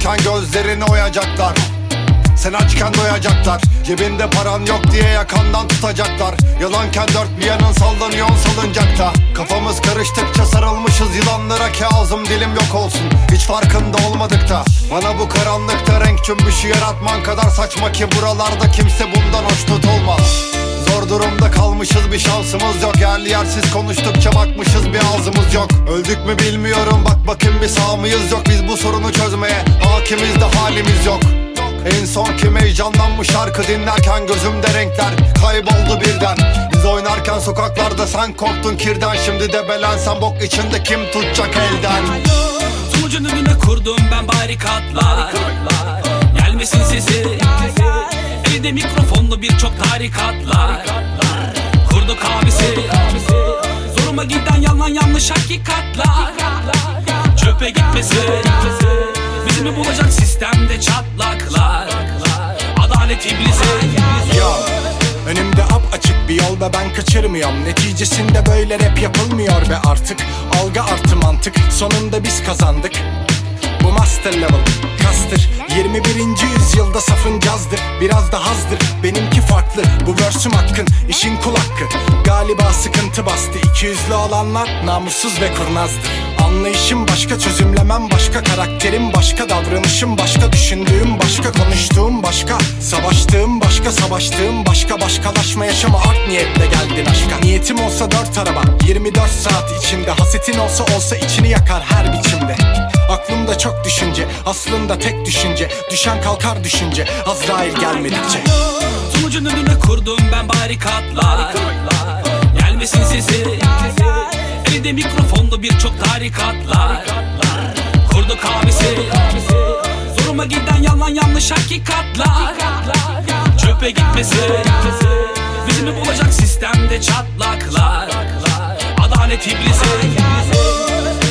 Sen gözlerini oyacaklar, sen açken doyacaklar. Cebinde paran yok diye yakandan tutacaklar. Yalanken dört bir yanın sallanıyor salıncakta. Kafamız karıştıkça sarılmışız yılanlara ki ağzım dilim yok olsun. Hiç farkında olmadık da bana bu karanlıkta renk cümbüşü yaratman kadar saçma ki buralarda kimse bundan hoşnut olmaz. Zor durumda kalmışız, bir şansımız yok. Yerli yersiz konuştukça bakmışız, bir ağzımız yok. Öldük mü bilmiyorum, bak bakayım bir sağ mıyız yok. Biz bu sorunu çözmeye hakimiz de halimiz yok. En son kim heyecanlanmış şarkı dinlerken gözümde renkler kayboldu birden. Biz oynarken sokaklarda sen korktun kirden. Şimdi de belensen bok içinde kim tutacak elden? Sonucun önüne kurdum ben barikatlar. Gelmesin sesi, elinde mikrofonlu birçok tarikatlar. Kurduk abisi, zoruma giden yalan yanlış hakikatlar. Çöpe gitmesin, bizi mi bulacak sistemde çatlaklar? Adalet iblisi. Yo, önümde açık bir yol ve ben kaçırmıyorum. Neticesinde böyle rap yapılmıyor ve artık algı artı mantık. Sonunda biz kazandık. Bu master level kastır. 21. yüzyılda safın cazdır. Biraz da hazdır, benimki farklı. Bu versüm hakkın, işin kul hakkı. Galiba sıkıntı bastı. İkiyüzlü olanlar namussuz ve kurnazdır. Anlayışım başka, çözümlemem başka. Karakterim başka, davranışım başka. Düşündüğüm başka, konuştuğum başka. Savaştığım başka, savaştığım başka. Başkalaşma yaşama art niyetle geldin aşka. Niyetim olsa 4 araba 24 saat içinde. Hasetin olsa içini yakar her biçimde. Aklımda çok düşünce, aslında tek düşünce. Düşen kalkar düşünce, Azrail gelmedikçe. Sonucun önüne kurdum ben barikatlar. Gelmesin sesi, elinde mikrofonlu birçok tarikatlar. Kurduk abisi, zoruma giden yalan yanlış hakikatlar. Çöpe gitmesin, bizi mi bulacak sistemde çatlaklar? Adalet iblisi.